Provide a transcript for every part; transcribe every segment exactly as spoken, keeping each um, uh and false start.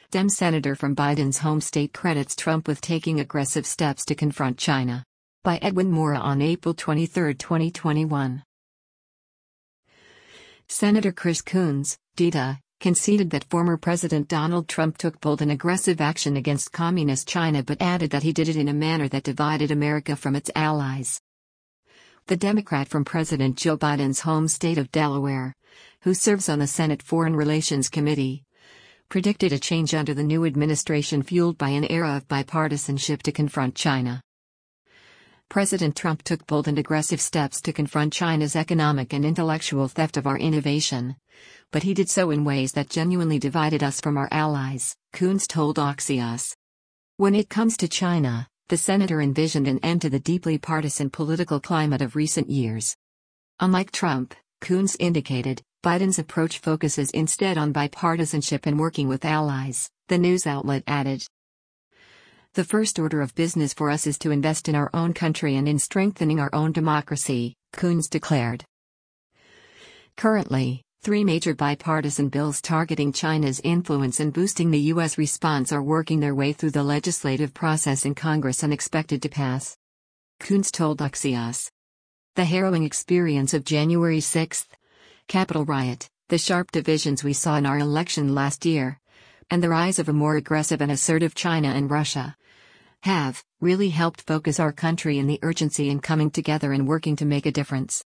Dem senator from Biden's home state credits Trump with taking aggressive steps to confront China. By Edwin Mora on April twenty-third, twenty twenty-one. Senator Chris Coons, D D A, conceded that former President Donald Trump took bold and aggressive action against Communist China but added that he did it in a manner that divided America from its allies. The Democrat from President Joe Biden's home state of Delaware, who serves on the Senate Foreign Relations Committee, predicted a change under the new administration fueled by an era of bipartisanship to confront China. President Trump took bold and aggressive steps to confront China's economic and intellectual theft of our innovation, but he did so in ways that genuinely divided us from our allies, Coons told Axios. When it comes to China, the senator envisioned an end to the deeply partisan political climate of recent years. Unlike Trump, Coons indicated, Biden's approach focuses instead on bipartisanship and working with allies, the news outlet added. The first order of business for us is to invest in our own country and in strengthening our own democracy, Coons declared. Currently, three major bipartisan bills targeting China's influence and boosting the U S response are working their way through the legislative process in Congress and expected to pass. Coons told Axios. The harrowing experience of January sixth, Capitol riot, the sharp divisions we saw in our election last year, and the rise of a more aggressive and assertive China and Russia, have really helped focus our country in the urgency in coming together and working to make a difference.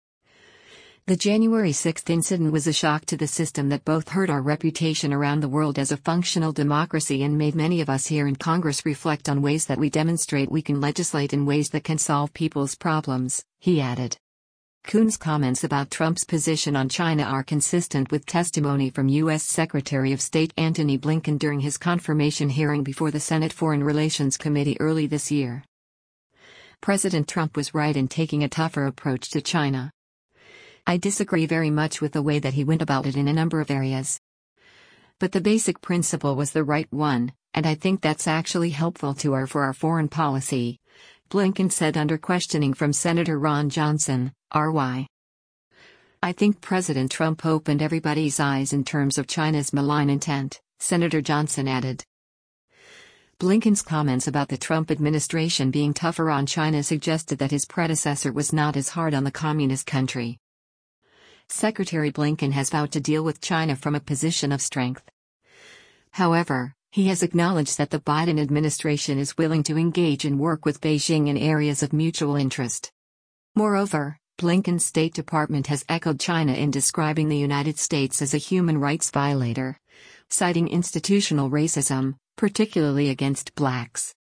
The January sixth incident was a shock to the system that both hurt our reputation around the world as a functional democracy and made many of us here in Congress reflect on ways that we demonstrate we can legislate in ways that can solve people's problems, he added. Coons' comments about Trump's position on China are consistent with testimony from U S Secretary of State Antony Blinken during his confirmation hearing before the Senate Foreign Relations Committee early this year. President Trump was right in taking a tougher approach to China. I disagree very much with the way that he went about it in a number of areas. But the basic principle was the right one, and I think that's actually helpful to our for our foreign policy, Blinken said under questioning from Senator Ron Johnson, R Y. I think President Trump opened everybody's eyes in terms of China's malign intent, Senator Johnson added. Blinken's comments about the Trump administration being tougher on China suggested that his predecessor was not as hard on the communist country. Secretary Blinken has vowed to deal with China from a position of strength. However, he has acknowledged that the Biden administration is willing to engage and work with Beijing in areas of mutual interest. Moreover, Blinken's State Department has echoed China in describing the United States as a human rights violator, citing institutional racism, particularly against blacks.